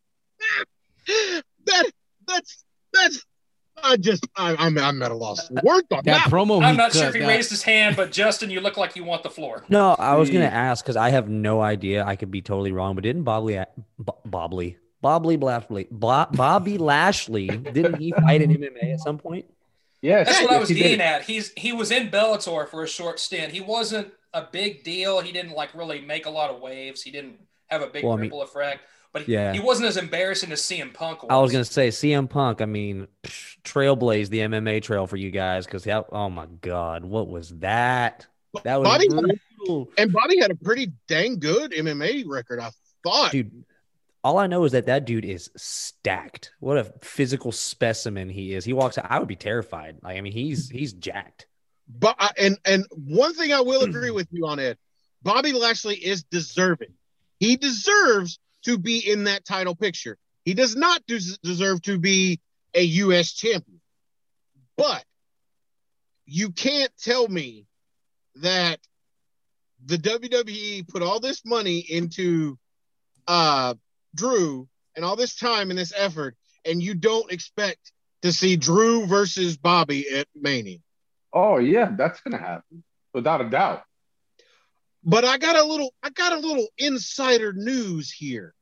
you? That that's that's. I just I, I'm I'm at a loss for words on That that. promo. I'm he not sure cut, if he that- raised his hand, but Justin, you look like you want the floor. No, I was gonna Jeez. ask because I have no idea. I could be totally wrong, but didn't Bobby Bo- Bobby Bobby Lashley Bo- Bobby Lashley didn't he fight in M M A at some point? Yes, That's what I yes, was he getting did. at. He's he was in Bellator for a short stint. He wasn't a big deal. He didn't like really make a lot of waves. He didn't have a big Well, I mean- ripple effect. But he, Yeah. he wasn't as embarrassing as C M Punk was. I was gonna say C M Punk. I mean, psh, trailblazed the M M A trail for you guys because oh my god, what was that? That was Bobby- brutal. And Bobby had a pretty dang good M M A record, I thought. Dude. All I know is that that dude is stacked. What a physical specimen he is. He walks out. I would be terrified. Like, I mean, he's he's jacked. But I, and and one thing I will agree with you on, Ed, Bobby Lashley is deserving. He deserves to be in that title picture. He does not des- deserve to be a U S champion. But you can't tell me that the W W E put all this money into uh, Drew and all this time and this effort, and you don't expect to see Drew versus Bobby at Mania. Oh yeah, that's gonna happen without a doubt. But I got a little, I got a little insider news here.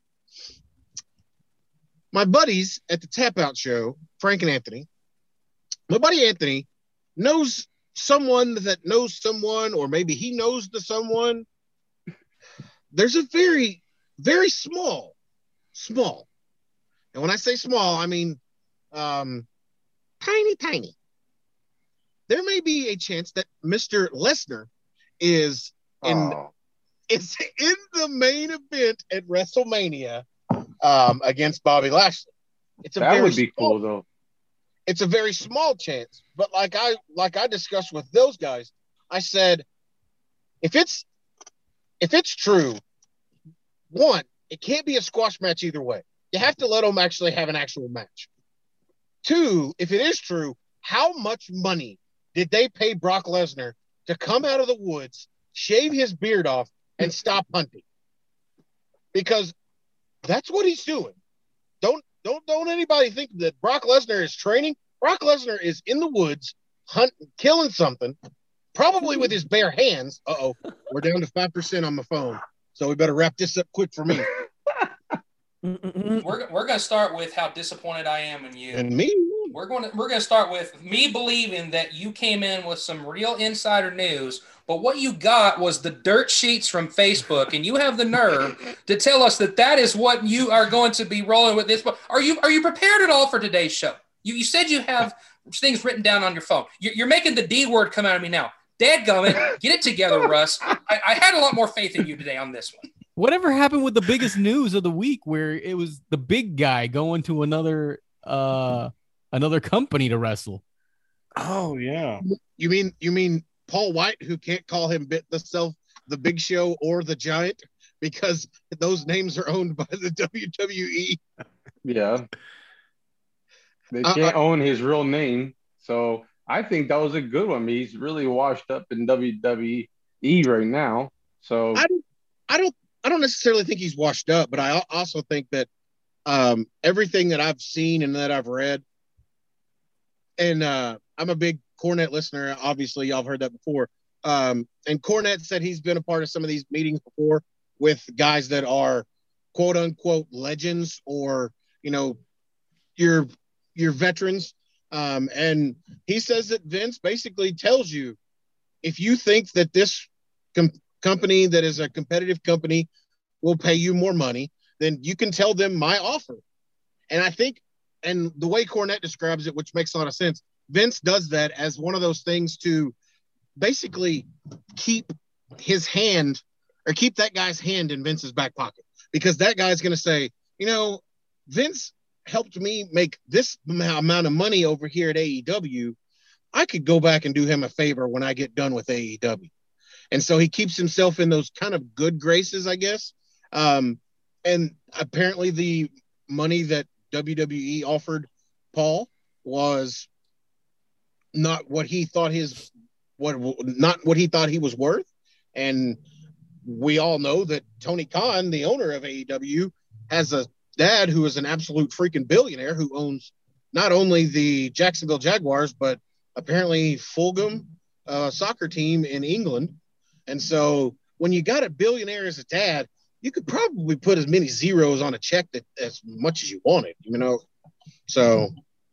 My buddies at the Tap Out show, Frank and Anthony, my buddy Anthony knows someone that knows someone, or maybe he knows the someone. There's a very, very small, small, and when I say small, I mean um, tiny, tiny. There may be a chance that Mister Lesnar is in Oh, is in the main event at WrestleMania um, against Bobby Lashley. It's a that very would be small, cool though. It's a very small chance, but like I like I discussed with those guys, I said, if it's if it's true, one, it can't be a squash match either way. You have to let them actually have an actual match. Two, if it is true, how much money did they pay Brock Lesnar to come out of the woods, shave his beard off, and stop hunting? Because that's what he's doing. Don't don't don't anybody think that Brock Lesnar is training. Brock Lesnar is in the woods, hunting, killing something, probably with his bare hands. Uh-oh, we're down to five percent on my phone, so we better wrap this up quick for me. We're, we're going to start with how disappointed I am in you. And me, We're going to we're going to start with me believing that you came in with some real insider news, but what you got was the dirt sheets from Facebook, and you have the nerve to tell us that that is what you are going to be rolling with this. But are you are you prepared at all for today's show? You you said you have things written down on your phone. You're, you're making the D word come out of me now. Dadgummit, get it together, Russ. I, I had a lot more faith in you today on this one. Whatever happened with the biggest news of the week, where it was the big guy going to another uh another company to wrestle? Oh yeah. you mean you mean Paul White, who can't call him bit the self the Big Show or the Giant because those names are owned by the W W E. Yeah, they Uh, can't own his real name, so I think that was a good one. He's really washed up in W W E right now. So I don't, I don't, I don't necessarily think he's washed up, but I al- also think that um, everything that I've seen and that I've read, and uh, I'm a big Cornette listener. Obviously, y'all have heard that before. Um, and Cornette said he's been a part of some of these meetings before with guys that are quote unquote legends, or you know, your your veterans. Um, and he says that Vince basically tells you, if you think that this com- company that is a competitive company will pay you more money, then you can tell them my offer. And I think, and the way Cornette describes it, which makes a lot of sense, Vince does that as one of those things to basically keep his hand, or keep that guy's hand in Vince's back pocket. because that guy's going to say, you know, Vince helped me make this amount of money over here at A E W. I could go back and do him a favor when I get done with A E W. And so he keeps himself in those kind of good graces, I guess. Um, and apparently the money that W W E offered Paul was not what he thought his, what, not what he thought he was worth. And we all know that Tony Khan, the owner of A E W, has a dad who is an absolute freaking billionaire who owns not only the Jacksonville Jaguars, but apparently Fulham uh, soccer team in England. And so when you got a billionaire as a dad, you could probably put as many zeros on a check that as much as you wanted, you know? So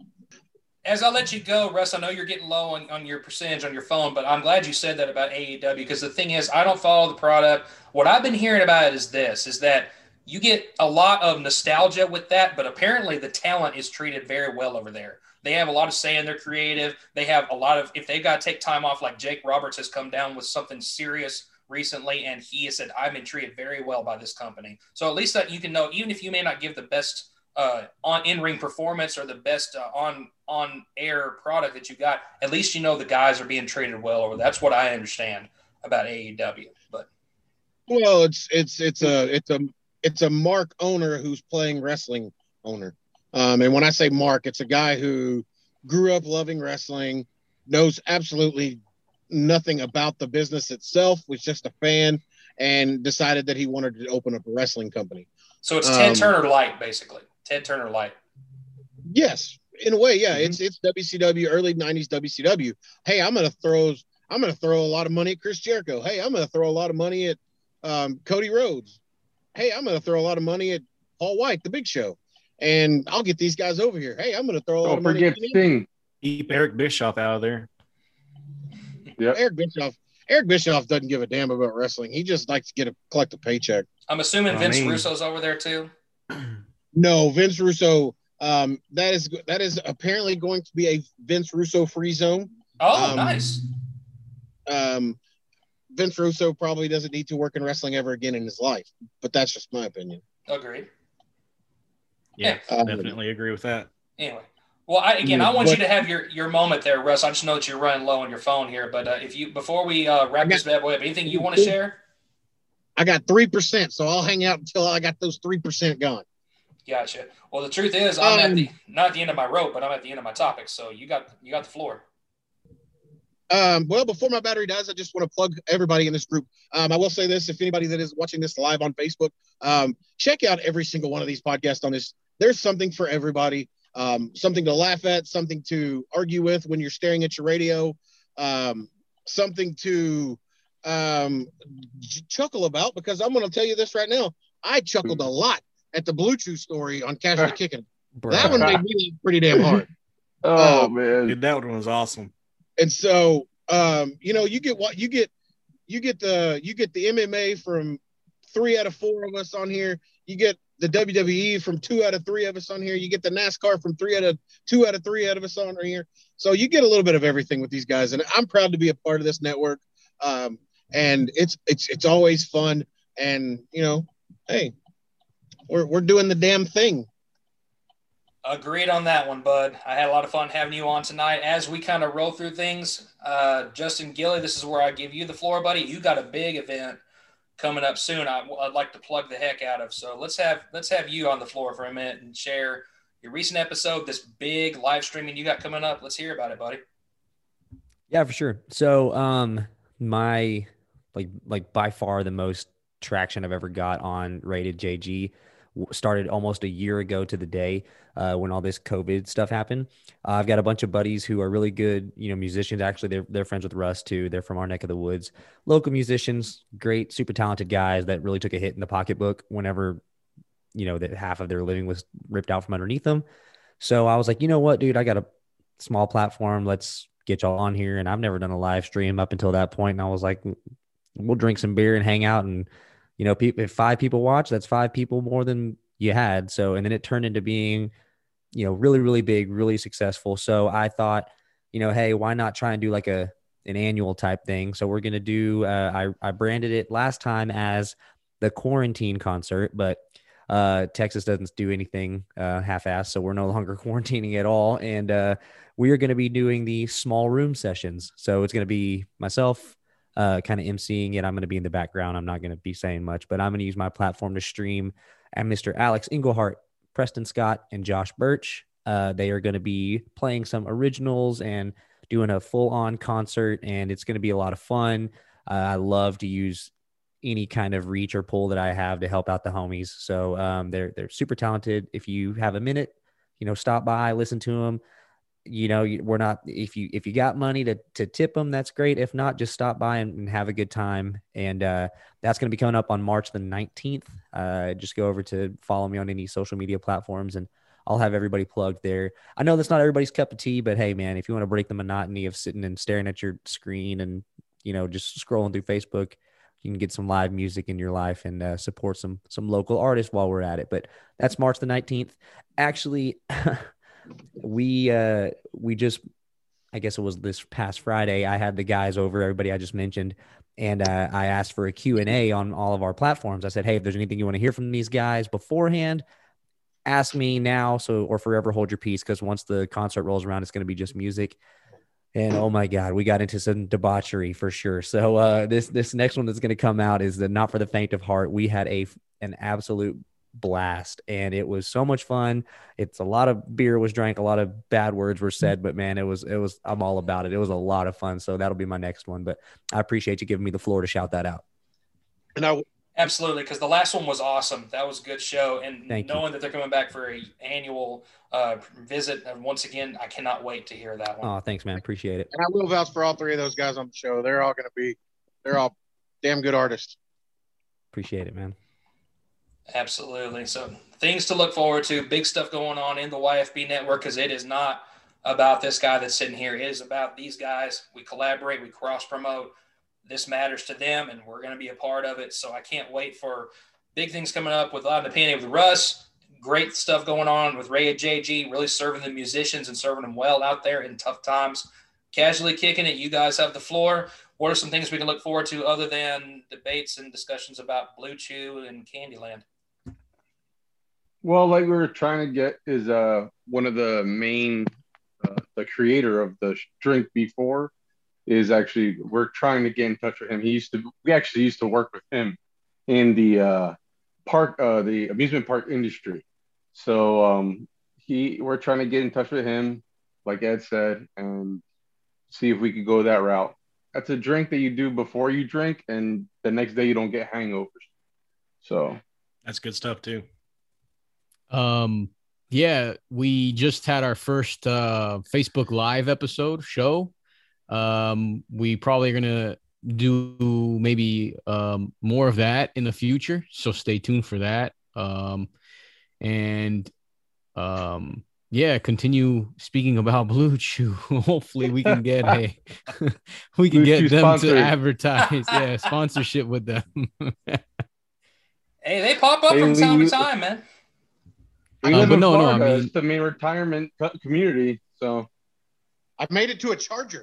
as I let you go, Russ, I know you're getting low on, on your percentage on your phone, but I'm glad you said that about A E W, because the thing is, I don't follow the product. What I've been hearing about it is this, is that you get a lot of nostalgia with that, but apparently the talent is treated very well over there. They have a lot of say in their creative. They have a lot of, if they got to take time off, like Jake Roberts has come down with something serious recently, and he has said, I've been treated very well by this company. So at least that you can know, even if you may not give the best uh, on in-ring performance or the best uh, on on air product that you got, at least you know the guys are being treated well over. That's what I understand about A E W. But well, it's it's it's a it's a it's a Mark owner who's playing wrestling owner. Um, and when I say Mark, it's a guy who grew up loving wrestling, knows absolutely nothing about the business itself, was just a fan, and decided that he wanted to open up a wrestling company. So it's Ted um, Turner Light, basically. Ted Turner Light. Yes, in a way, yeah. Mm-hmm. It's it's W C W, early nineties W C W. Hey, I'm gonna throw I'm gonna throw a lot of money at Chris Jericho. Hey, I'm gonna throw a lot of money at um, Cody Rhodes. Hey, I'm gonna throw a lot of money at Paul White, the Big Show. And I'll get these guys over here. Hey, I'm going to throw a lot Don't of money. forget Sting. Keep Eric Bischoff out of there. Yeah, Eric Bischoff. Eric Bischoff doesn't give a damn about wrestling. He just likes to get a collect a paycheck. I'm assuming I Vince mean- Russo's over there too. No, Vince Russo. Um, that is that is apparently going to be a Vince Russo free zone. Oh, Um, nice. Um, Vince Russo probably doesn't need to work in wrestling ever again in his life, but that's just my opinion. Agreed. Yeah, Um, definitely agree with that. Anyway, well, I, again, I want But- you to have your, your moment there, Russ. I just know that you're running low on your phone here, but uh, if you before we uh, wrap this bad boy up, anything you want to share? I got three percent, so I'll hang out until I got those three percent gone. Gotcha. Well, the truth is, I'm at Um, the not at the end of my rope, but I'm at the end of my topic. So you got you got the floor. Um, well, before my battery dies, I just want to plug everybody in this group. Um, I will say this: if anybody that is watching this live on Facebook, um, check out every single one of these podcasts on this. There's something for everybody. Um, something to laugh at, something to argue with when you're staring at your radio, um, something to um, ch- chuckle about. Because I'm going to tell you this right now: I chuckled a lot at the Bluetooth story on Casually Kicking. Bro. That one made me laugh pretty damn hard. Oh Uh, man. Dude, that one was awesome. And so, um, you know, you get what you get, you get the, you get the M M A from three out of four of us on here. You get the W W E from two out of three of us on here. You get the NASCAR from three out of two out of three out of us on here. So you get a little bit of everything with these guys. And I'm proud to be a part of this network. Um, and it's, it's, it's always fun. And, you know, hey, we're, we're doing the damn thing. Agreed on that one, bud. I had a lot of fun having you on tonight. As we kind of roll through things, uh, Justin Gilly, this is where I give you the floor, buddy. You got a big event coming up soon. I, I'd like to plug the heck out of. So let's have let's have you on the floor for a minute and share your recent episode, this big live streaming you got coming up. Let's hear about it, buddy. Yeah, for sure. So, um, my like like by far the most traction I've ever got on Rated J G w- started almost a year ago to the day uh, when all this COVID stuff happened. Uh, I've got a bunch of buddies who are really good, you know, musicians. Actually, they're they're friends with Russ too. They're from our neck of the woods, local musicians, great, super talented guys that really took a hit in the pocketbook whenever, you know, that half of their living was ripped out from underneath them. So I was like, you know what, dude, I got a small platform. Let's get y'all on here. And I've never done a live stream up until that point. And I was like, we'll drink some beer and hang out. And, you know, people, if five people watch, that's five people more than you had. So, and then it turned into being, you know, really, really big, really successful. So I thought, you know, hey, why not try and do like a, an annual type thing? So we're going to do, uh, I, I branded it last time as the quarantine concert, but uh, Texas doesn't do anything uh, half-assed, so we're no longer quarantining at all. And uh, we are going to be doing the small room sessions. So it's going to be myself uh, kind of emceeing it. I'm going to be in the background. I'm not going to be saying much, but I'm going to use my platform to stream. And Mister Alex Englehart, Preston Scott, and Josh Birch, uh, they are going to be playing some originals and doing a full-on concert, and it's going to be a lot of fun. Uh, I love to use any kind of reach or pull that I have to help out the homies. So um, they're they're super talented. If you have a minute, you know, stop by, listen to them. You know, we're not, if you if you got money to to tip them, that's great. If not, just stop by and, and have a good time. And uh, that's going to be coming up on March the nineteenth. Uh, just go over to follow me on any social media platforms, and I'll have everybody plugged there. I know that's not everybody's cup of tea, but hey, man, if you want to break the monotony of sitting and staring at your screen and, you know, just scrolling through Facebook, you can get some live music in your life and uh, support some some local artists while we're at it. But that's March the nineteenth. Actually, we uh, we just, I guess it was this past Friday, I had the guys over, everybody I just mentioned, and uh, I asked for a Q and A on all of our platforms. I said, hey, if there's anything you want to hear from these guys beforehand, ask me now, so or forever hold your peace, because once the concert rolls around, it's going to be just music. And oh my God, we got into some debauchery for sure. So uh, this this next one that's going to come out is the Not for the Faint of Heart. We had a an absolute blast, and it was so much fun. It's a lot of beer was drank, a lot of bad words were said, but man, it was it was I'm all about it. It was a lot of fun. So that'll be my next one. But I appreciate you giving me the floor to shout that out. And I Absolutely, because the last one was awesome. That was a good show, and Thank knowing you. that they're coming back for a annual uh, visit, and once again, I cannot wait to hear that one. Oh, thanks, man. Appreciate it. and I will vouch for all three of those guys on the show. They're all going to be, they're all damn good artists. Appreciate it, man. Absolutely. So things to look forward to. Big stuff going on in the Y F B network, because it is not about this guy that's sitting here. It is about these guys. We collaborate. We cross promote. This matters to them, and we're going to be a part of it. So I can't wait for big things coming up with Live in the Panty with Russ. Great stuff going on with Ray and J G, really serving the musicians and serving them well out there in tough times. Casually kicking it. You guys have the floor. What are some things we can look forward to other than debates and discussions about Blue Chew and Candyland? Well, like we were trying to get is uh one of the main, uh, the creator of the drink before is actually, we're trying to get in touch with him. He used to, we actually used to work with him in the uh, park, uh, the amusement park industry. So um, he, we're trying to get in touch with him, like Ed said, and see if we could go that route. That's a drink that you do before you drink, and the next day you don't get hangovers. So That's good stuff too. Um, yeah, we just had our first uh, Facebook Live episode show. Um, we probably are gonna do maybe um, more of that in the future, so stay tuned for that. Um, and um, yeah, continue speaking about Blue Chew. Hopefully, we can get a we can Blue get Chew them sponsored. to advertise. Yeah, sponsorship with them. Hey, they pop up Hey, from time we- to time, man. we Uh, live but in no, no, I Florida. mean- It's the main retirement co- community. So I've made it to a Charger.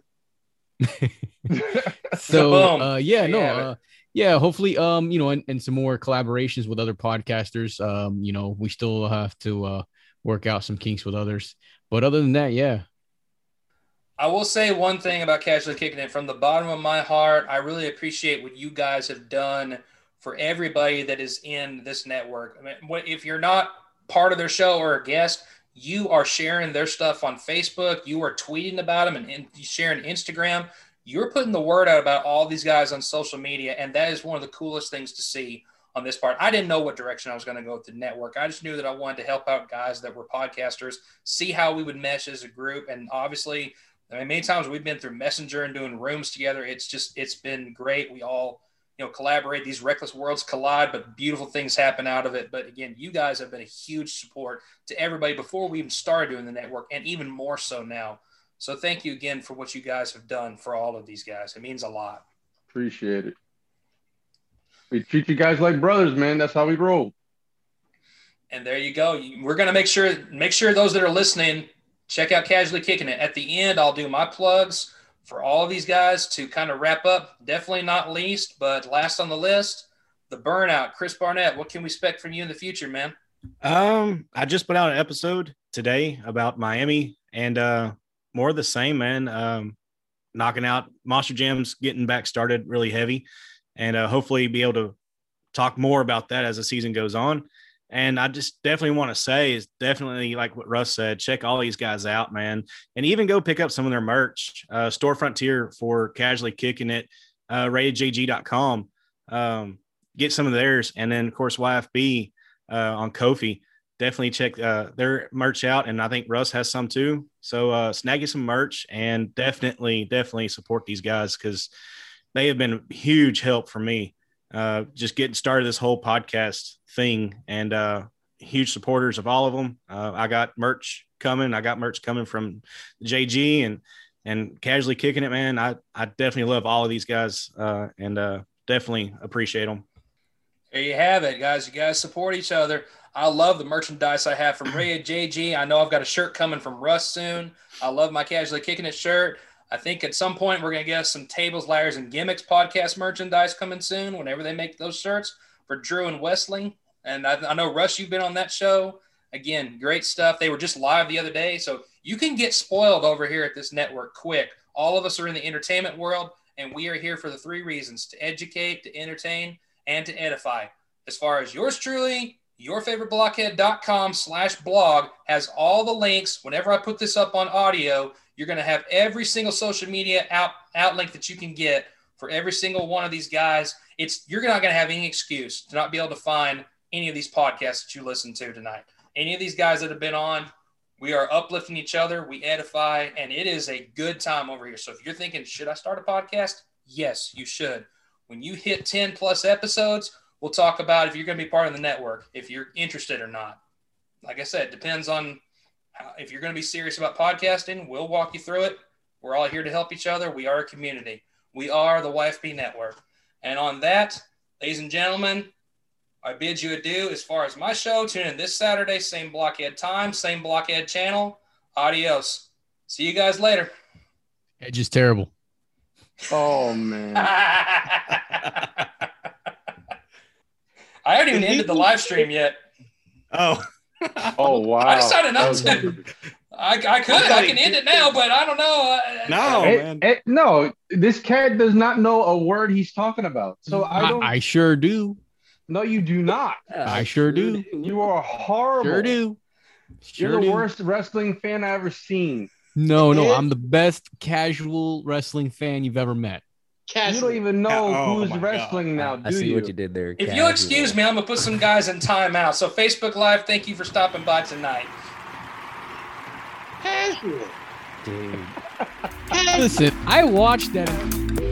So Boom. uh yeah There you no have it. uh yeah hopefully um you know and, and some more collaborations with other podcasters. Um you know we still have to uh work out some kinks with others, but other than that, yeah. I will say one thing about Casually Kicking It. From the bottom of my heart, I really appreciate what you guys have done for everybody that is in this network. I mean, what- if you're not part of their show or a guest, you are sharing their stuff on Facebook. You are tweeting about them and, and sharing Instagram. You're putting the word out about all these guys on social media, and that is one of the coolest things to see on this part. I didn't know what direction I was going to go with the network. I just knew that I wanted to help out guys that were podcasters, see how we would mesh as a group, and obviously – I mean, many times we've been through Messenger and doing rooms together. It's just, it's been great. We all, you know, collaborate. These reckless worlds collide, but beautiful things happen out of it. But again, you guys have been a huge support to everybody before we even started doing the network, and even more so now. So thank you again for what you guys have done for all of these guys. It means a lot. appreciate it. We treat you guys like brothers, man. That's how we roll. And there you go. You- We're going to make sure, make sure those that are listening, check out Casually Kicking It. At the end, I'll do my plugs for all of these guys to kind of wrap up. Definitely not least, but last on the list, the Burnout, Chris Barnett. What can we expect from you in the future, man? Um, I just put out an episode today about Miami, and uh, more of the same, man. Um, knocking out Monster Jam's getting back started really heavy, and uh, hopefully be able to talk more about that as the season goes on. And I just definitely want to say is definitely like what Russ said, check all these guys out, man. And even go pick up some of their merch. Uh, Store Frontier for Casually Kicking It, uh, rated J G dot com. Um, get some of theirs. And then, of course, Y F B uh, on Ko-fi. Definitely check uh, their merch out. And I think Russ has some too. So uh, snag you some merch and definitely, definitely support these guys because they have been huge help for me. Uh, just getting started this whole podcast thing and uh, huge supporters of all of them. Uh, I got merch coming. I got merch coming from J G and and Casually Kicking It, man. I, I definitely love all of these guys uh, and uh, definitely appreciate them. There you have it, guys. You guys support each other. I love the merchandise I have from Ray at J G. I know I've got a shirt coming from Russ soon. I love my Casually Kicking It shirt. I think at some point we're going to get some Tables, Ladders, and Gimmicks podcast merchandise coming soon whenever they make those shirts for Drew and Wesley. And I, I know, Russ, you've been on that show. Again, great stuff. They were just live the other day. So you can get spoiled over here at this network quick. All of us are in the entertainment world, and we are here for the three reasons: to educate, to entertain, and to edify. As far as yours truly, yourfavoriteblockhead.com slash blog has all the links. Whenever I put this up on audio, you're going to have every single social media out, outlink that you can get for every single one of these guys. It's You're not going to have any excuse to not be able to find any of these podcasts that you listen to tonight. Any of these guys that have been on, we are uplifting each other, we edify, and it is a good time over here. So if you're thinking, should I start a podcast? Yes, you should. When you hit ten plus episodes, we'll talk about if you're going to be part of the network, if you're interested or not. Like I said, it depends on how, if you're going to be serious about podcasting, we'll walk you through it. We're all here to help each other. We are a community. We are the Y F B Network. And on that, ladies and gentlemen, I bid you adieu. As far as my show, tune in this Saturday, same Blockhead time, same Blockhead channel. Adios. See you guys later. Edge is terrible. Oh, man. I haven't even ended the live stream yet. Oh. Oh, wow. I decided not to. I, I could. I can end it now, but I don't know. No, It- man. it- no, this cat does not know a word he's talking about. So I don't. I, I sure do. No, you do not. I sure do. You are horrible. Sure do. Sure You're the do. worst wrestling fan I've ever seen. No, no, It- I'm the best casual wrestling fan you've ever met. You don't Casual. even know Oh, who's my wrestling now, I do see you? what you did there. If Casual. you'll excuse me, I'm going to put some guys in timeout. So Facebook Live, thank you for stopping by tonight. Casual. Dude. Listen, I watched that.